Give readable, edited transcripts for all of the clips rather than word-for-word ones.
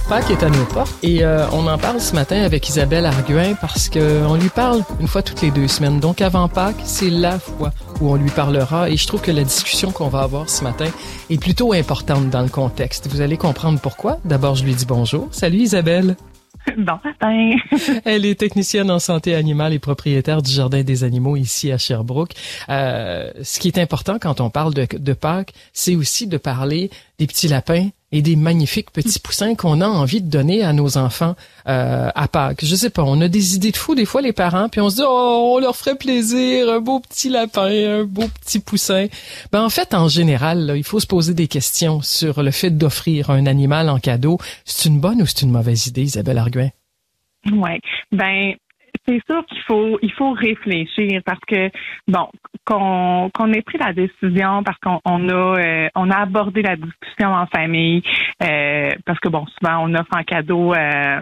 Pâques est à nos portes et on en parle ce matin avec Isabelle Arguin parce qu'on lui parle une fois toutes les 2 semaines. Donc avant Pâques, c'est la fois où on lui parlera et je trouve que la discussion qu'on va avoir ce matin est plutôt importante dans le contexte. Vous allez comprendre pourquoi. D'abord, je lui dis bonjour. Salut Isabelle. Bon matin. Elle est technicienne en santé animale et propriétaire du Jardin des animaux ici à Sherbrooke. Ce qui est important quand on parle de Pâques, c'est aussi de parler des petits lapins et des magnifiques petits poussins qu'on a envie de donner à nos enfants à Pâques. Je sais pas, on a des idées de fous des fois les parents, puis on se dit oh, on leur ferait plaisir, un beau petit lapin, un beau petit poussin. Ben en fait, en général, là, il faut se poser des questions sur le fait d'offrir un animal en cadeau. C'est une bonne ou c'est une mauvaise idée, Isabelle Arguin? Ouais. Ben c'est sûr qu'il faut réfléchir parce que bon qu'on ait pris la décision parce qu'on a abordé la discussion en famille parce que bon souvent on offre en cadeau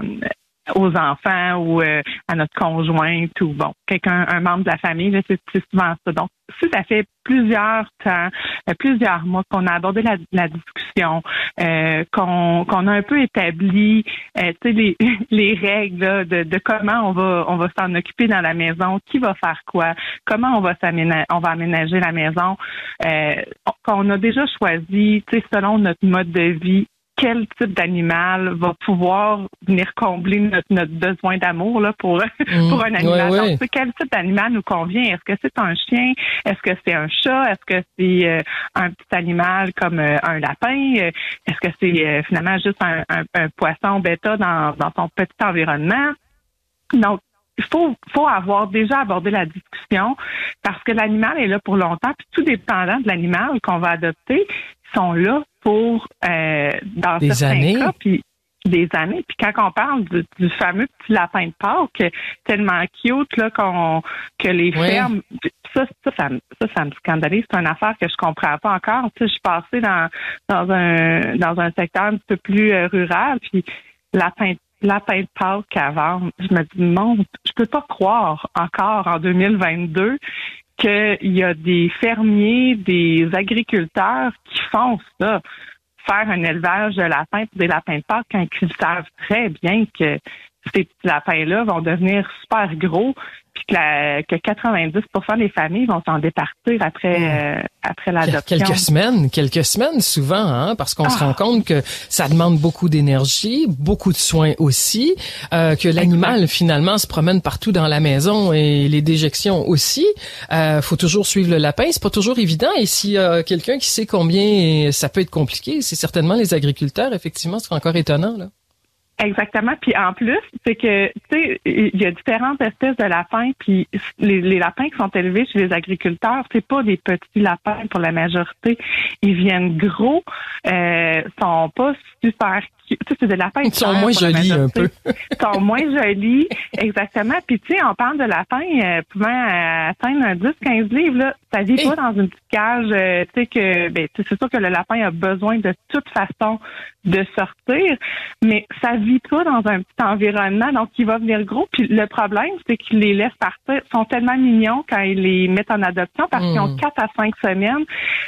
aux enfants ou à notre conjointe ou bon un membre de la famille là, c'est souvent ça. Donc si ça fait plusieurs mois qu'on a abordé la discussion, qu'on a un peu établi les règles là, de comment on va s'en occuper dans la maison, qui va faire quoi, comment on va aménager la maison, qu'on a déjà choisi selon notre mode de vie quel type d'animal va pouvoir venir combler notre besoin d'amour là pour un animal. Ouais. Donc, quel type d'animal nous convient? Est-ce que c'est un chien? Est-ce que c'est un chat? Est-ce que c'est un petit animal comme un lapin? Est-ce que c'est finalement juste un poisson bêta dans son petit environnement? Donc, il faut avoir déjà abordé la discussion parce que l'animal est là pour longtemps, puis tout dépendant de l'animal qu'on va adopter, ils sont là pour dans des certains années. cas, puis des années. Puis quand on parle du fameux petit lapin de Pâques, tellement cute là que les fermes, ça me scandalise. C'est une affaire que je comprends pas encore. Tu sais, je suis passée dans un secteur un peu plus rural, puis lapin de Pâques à vendre. Je me dis, non, je peux pas croire encore en 2022 qu'il y a des fermiers, des agriculteurs qui font ça, faire un élevage de lapins pour des lapins de Pâques quand ils savent très bien que ces petits lapins-là vont devenir super gros puis que 90% des familles vont s'en départir après l'adoption. Quelques semaines souvent, hein, parce qu'on se rend compte que ça demande beaucoup d'énergie, beaucoup de soins aussi, que l'animal finalement se promène partout dans la maison et les déjections aussi. Faut toujours suivre le lapin, c'est pas toujours évident. Et s'il y a quelqu'un qui sait combien ça peut être compliqué, c'est certainement les agriculteurs. Effectivement, c'est encore étonnant là. Exactement. Puis en plus, c'est que, tu sais, il y a différentes espèces de lapins. Puis les lapins qui sont élevés chez les agriculteurs, c'est pas des petits lapins pour la majorité. Ils viennent gros, sont pas super. Tu sais, c'est des lapins. Ils sont moins jolis un peu. Ils sont moins jolis, exactement. Puis tu sais, on parle de lapins pouvant atteindre un 10-15 livres. Là, ça vit pas dans une petite cage. Tu sais que, c'est sûr que le lapin a besoin de toute façon de sortir, mais ça vit pas dans un petit environnement, donc il va venir gros. Puis le problème, c'est qu'ils les laissent partir. Ils sont tellement mignons quand ils les mettent en adoption parce qu'ils ont 4 à 5 semaines.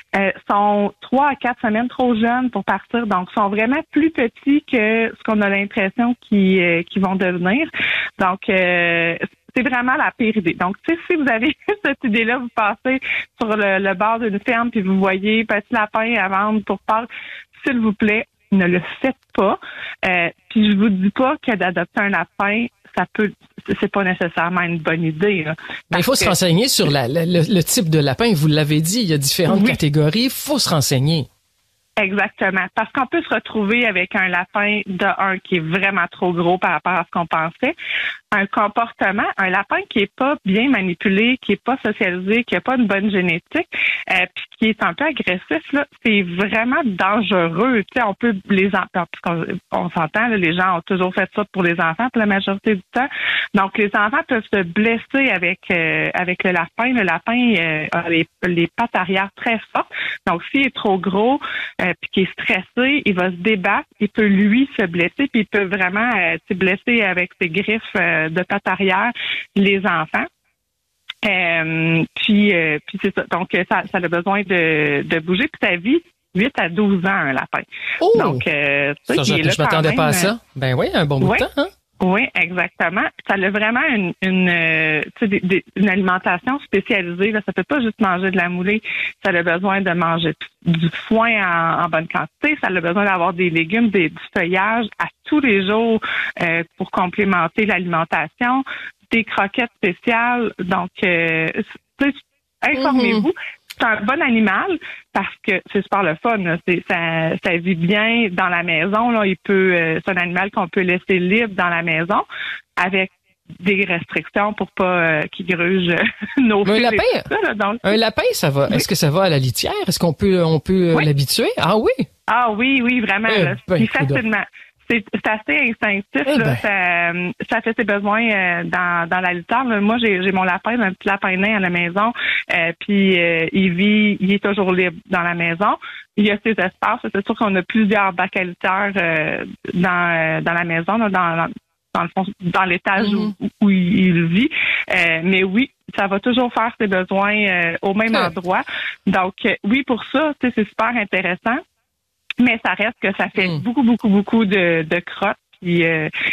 Sont 3 à 4 semaines trop jeunes pour partir, donc sont vraiment plus petits que ce qu'on a l'impression qu'ils vont devenir. Donc, c'est vraiment la pire idée. Donc, tu sais, si vous avez cette idée-là, vous passez sur le bord d'une ferme puis vous voyez petit lapin à vendre pour Pâques, s'il vous plaît, ne le faites pas. Puis je vous dis pas que d'adopter un lapin, c'est pas nécessairement une bonne idée. Là, il faut se renseigner sur le type de lapin. Vous l'avez dit, il y a différentes catégories. Il faut se renseigner. Exactement. Parce qu'on peut se retrouver avec un lapin qui est vraiment trop gros par rapport à ce qu'on pensait. Un un lapin qui est pas bien manipulé, qui est pas socialisé, qui a pas une bonne génétique, puis qui est un peu agressif, là, c'est vraiment dangereux. Tu sais, on peut parce qu'on s'entend, là, les gens ont toujours fait ça pour les enfants pour la majorité du temps. Donc, les enfants peuvent se blesser avec le lapin. Le lapin a les pattes arrière très fortes. Donc, s'il est trop gros, puis qu'il est stressé, il va se débattre, il peut lui se blesser, puis il peut vraiment se blesser avec ses griffes de pattes arrière les enfants. Puis c'est ça. Donc ça a besoin de bouger. Puis sa vie 8 à 12 ans, un lapin. Oh! Donc, ça, je m'attendais pas à ça. Ben oui, un bon bout de temps, hein? Oui, exactement. Ça a vraiment une alimentation spécialisée. Là. Ça peut pas juste manger de la moulée. Ça a besoin de manger du foin en bonne quantité. Ça a besoin d'avoir des légumes, du feuillage à tous les jours pour complémenter l'alimentation. Des croquettes spéciales. Donc, informez-vous. C'est un bon animal parce que c'est super le fun. Là. Ça vit bien dans la maison. Là. C'est un animal qu'on peut laisser libre dans la maison avec des restrictions pour pas qu'il gruge nos fils. Un lapin, ça va. Oui. Est-ce que ça va à la litière? Est-ce qu'on peut l'habituer? Ah oui? Ah oui, vraiment. Facilement. C'est assez instinctif. Là. Ça fait ses besoins dans la litière. Moi, j'ai mon lapin, un petit lapin nain à la maison. Puis il est toujours libre dans la maison. Il y a ses espaces. C'est sûr qu'on a plusieurs bacs à litière dans la maison, là, dans le fond, dans l'étage où il vit. Mais oui, ça va toujours faire ses besoins au même endroit. Donc oui, pour ça, c'est super intéressant. Mais ça reste que ça fait beaucoup de crottes. Puis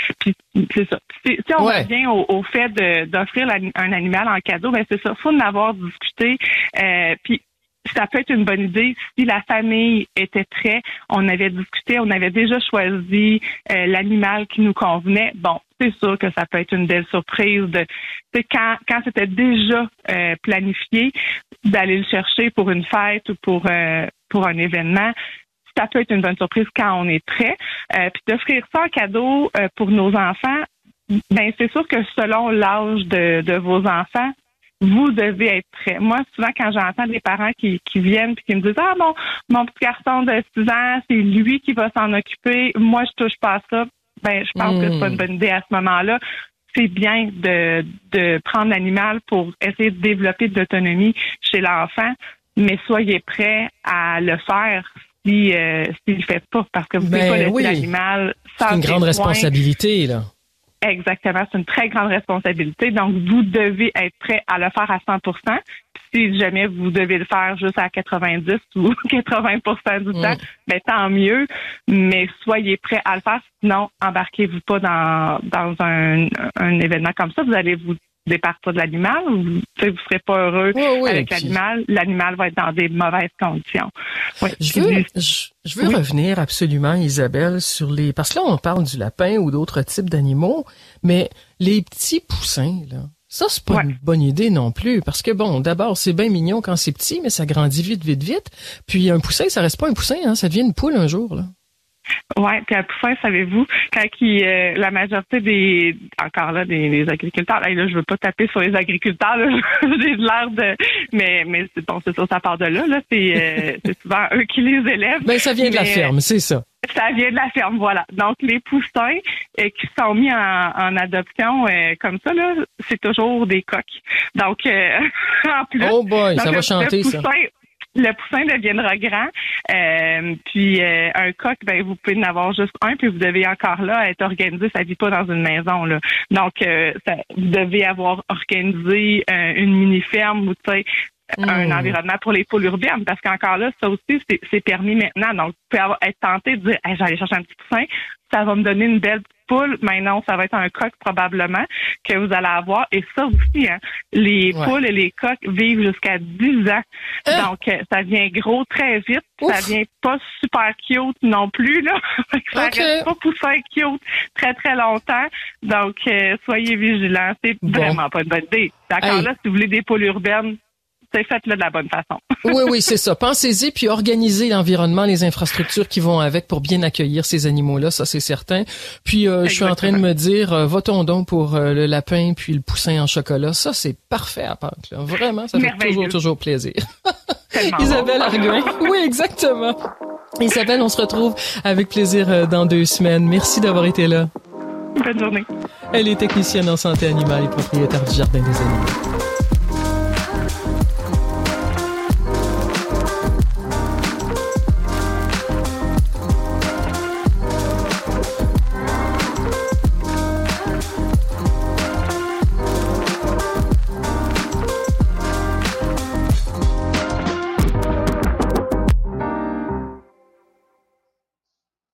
c'est ça. Si on revient au fait d'offrir un animal en cadeau, ben c'est ça. Faut en avoir discuté. Puis ça peut être une bonne idée si la famille était prête. On avait discuté, on avait déjà choisi l'animal qui nous convenait. Bon, c'est sûr que ça peut être une belle surprise. Quand c'était déjà planifié d'aller le chercher pour une fête ou pour un événement. Ça peut être une bonne surprise quand on est prêt. Puis d'offrir ça en cadeau pour nos enfants, ben c'est sûr que selon l'âge de vos enfants, vous devez être prêt. Moi, souvent, quand j'entends des parents qui viennent et qui me disent « Ah, mon petit garçon de 6 ans, c'est lui qui va s'en occuper. Moi, je touche pas à ça. » Ben, je pense que c'est pas une bonne idée à ce moment-là. C'est bien de prendre l'animal pour essayer de développer de l'autonomie chez l'enfant, mais soyez prêts à le faire s'il ne fait pas, parce que vous ne pouvez pas laisser l'animal sans. C'est une grande responsabilité, là. Exactement, c'est une très grande responsabilité. Donc, vous devez être prêt à le faire à 100%. Si jamais vous devez le faire juste à 90 ou 80% du temps, ben tant mieux. Mais soyez prêt à le faire. Sinon, embarquez-vous pas dans un événement comme ça. Vous allez vous départir de l'animal, vous serez pas heureux avec l'animal. L'animal va être dans des mauvaises conditions. Oui. Je veux revenir absolument, Isabelle, parce que là, on parle du lapin ou d'autres types d'animaux, mais les petits poussins, là, ça, c'est pas une bonne idée non plus, parce que bon, d'abord, c'est bien mignon quand c'est petit, mais ça grandit vite. Puis un poussin, ça reste pas un poussin, hein, ça devient une poule un jour, là. Oui, puis un poussin, savez-vous, quand la majorité des agriculteurs, là, je veux pas taper sur les agriculteurs, là, j'ai l'air mais c'est bon, c'est sûr, ça part de là, c'est souvent eux qui les élèvent. Ben, ça vient de la ferme, c'est ça. Ça vient de la ferme, voilà. Donc, les poussins qui sont mis en adoption comme ça, là, c'est toujours des coqs. Donc, en plus. Oh boy, ça va chanter, ça. Le poussin deviendra grand, puis un coq, ben vous pouvez en avoir juste un, puis vous devez encore là être organisé. Ça vit pas dans une maison là, donc vous devez avoir organisé une mini ferme ou tu sais un environnement pour les poules urbaines, parce qu'encore là, ça aussi c'est permis maintenant. Donc vous pouvez être tenté de dire, j'allais chercher un petit poussin, ça va me donner une belle poule. Mais non, ça va être un coq probablement que vous allez avoir. Et ça aussi, hein, les poules et les coqs vivent jusqu'à 10 ans. Donc, ça devient gros très vite. Ouf. Ça devient pas super cute non plus, là. Ça reste pas poussin cute très, très longtemps. Donc, soyez vigilants. C'est vraiment pas une bonne idée. D'accord, là, si vous voulez des poules urbaines, faites-le de la bonne façon. Oui, c'est ça. Pensez-y, puis organisez l'environnement, les infrastructures qui vont avec pour bien accueillir ces animaux-là, ça c'est certain. Puis je suis en train de me dire, votons donc pour le lapin puis le poussin en chocolat. Ça, c'est parfait à Pâques. Là. Vraiment, ça fait toujours plaisir. Isabelle Arguin. Oui, exactement. Isabelle, on se retrouve avec plaisir dans 2 semaines. Merci d'avoir été là. Bonne journée. Elle est technicienne en santé animale et propriétaire du Jardin des animaux.